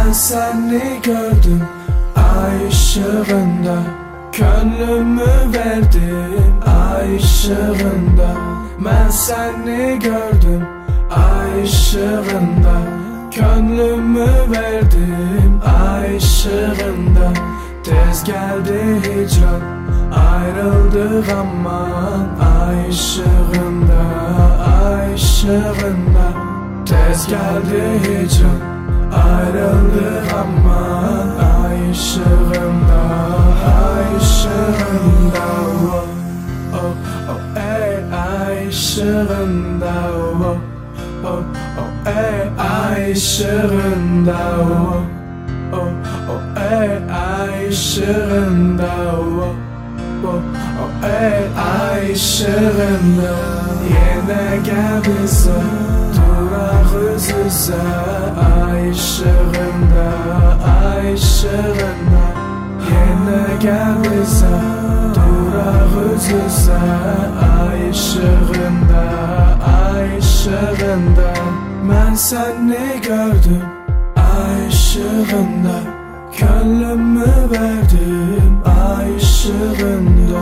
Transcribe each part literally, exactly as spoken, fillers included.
Ben seni gördüm ay ışığında, gönlümü verdim ay ışığında. Ben seni gördüm ay ışığında, gönlümü verdim ay ışığında. Tez geldi hicran, ayrıldık aman ay ışığında, ay ışığında. Tez geldi hicran, ayrıldık aman ay ışığında, ay ışığında. Oh, oh, oh, ey ay ışığında. Oh, oh, oh, ey ay ışığında. Oh, oh, oh, ey ay ışığında. Oh, oh, oh, ey ay ışığında. Yine gel bize durak yüz yüze ay ışığında, ay ışığında. Yine gel bize durak yüz yüze ay ışığında, ay ışığında. Ben seni gördüm ay ışığında, gönlümü verdim ay ışığında.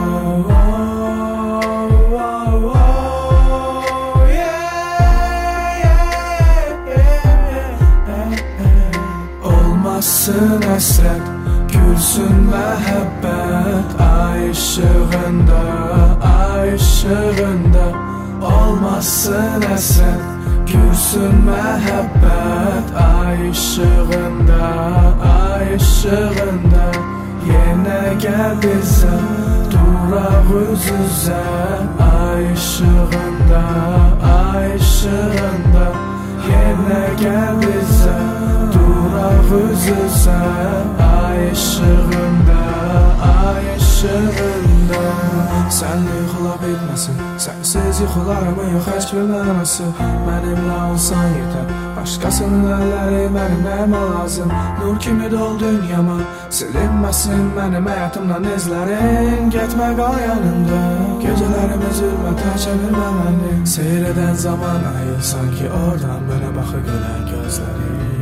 Oh, oh, oh, yeah, yeah, yeah, yeah. Olmasın hasret, gülsün mehabbet ay ışığında, ay ışığında. Olmasın hasret, gülsün mehabbet ay ışığında, ay ışığında. Yine gel bize durak yüz yüze ay ışığında, ay ışığında. Yine gel bize durak yüz yüze ay ışığında, ay ışığında. Sen yıkıla bilmesin, sensiz yıkılarımı yok hiç bilmemesi. Benimle olsan yeter, başkasının elleri benimle lazım. Nur kimi dol dünyama, silinmesin benim hayatımdan izlerin. Gitme kal yanımda, gecelerimi zulmete çevirme beni. Seyreden zaman ayıl sanki oradan bana bakı gülen gözlerin.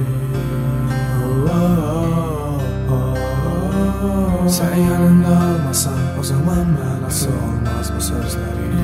Oh, oh, oh, oh. Sen yanımda olmasan o zaman ben nasıl olmaz bu sözlerin.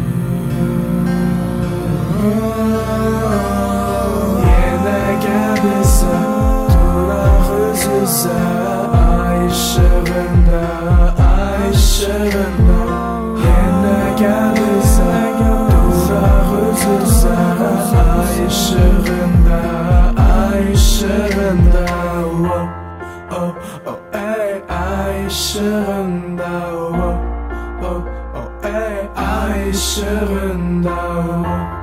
Yine gel bize durak yüz yüze ay ışığında, ay ışığında. Yine gel bize durak yüz yüze ay ışığında, ay ışığında. Oh, oh, oh, ey ay ışığında. Oh, oh, oh, ey ay ışığında.